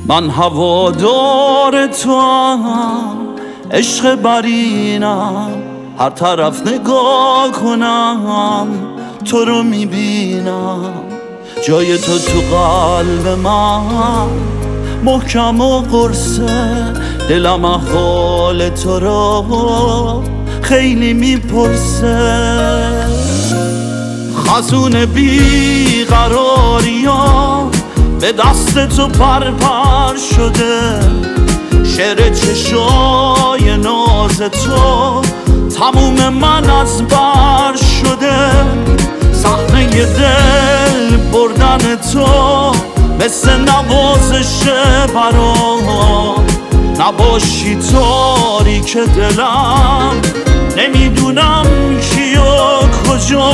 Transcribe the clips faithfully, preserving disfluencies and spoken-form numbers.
من هوادار تو هم، عشق برینم، هر طرف نگاه کنم تو رو میبینم. جای تو تو قلب من محکم و قرصه، دلم احوال تو رو خیلی میپرسه. خزون بیقراریا به دست تو پر پر شده، شعر چشای ناز تو تموم من از بر شده. صحنه دل بردن تو مثل نوازش برام، نباشی تاریک دلم نمیدونم کی و کجا.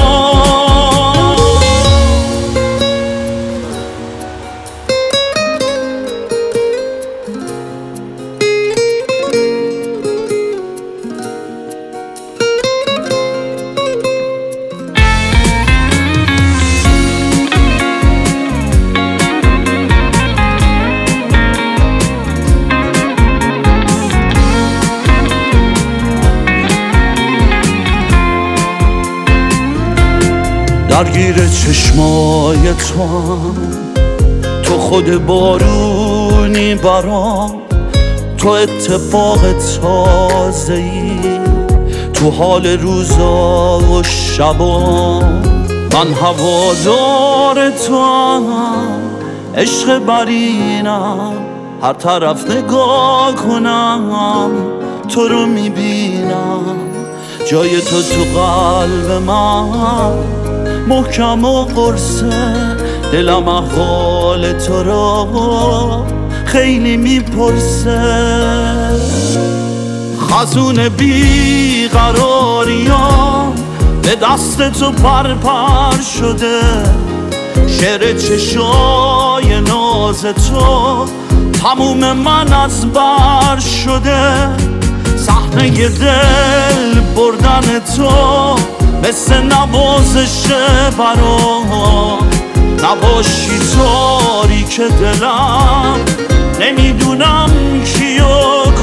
درگیر چشمای تو هم، تو خود بارونی برام، تو اتفاق تازه‌ای تو حال روزا و شبا. من هوادار تو هم، عشق برینم، هر طرف نگاه کنم تو رو میبینم. جای تو تو قلب من محکم و قرصه، دلم احوال تو رو خیلی میپرسه. خزون بیقراریا به دست تو پر پر شده، شعر چشای ناز تو تموم من از بر شده. صحنه دل بردن تو مثل نوازش برام، نباشی تاریک دلم نمیدونم کی و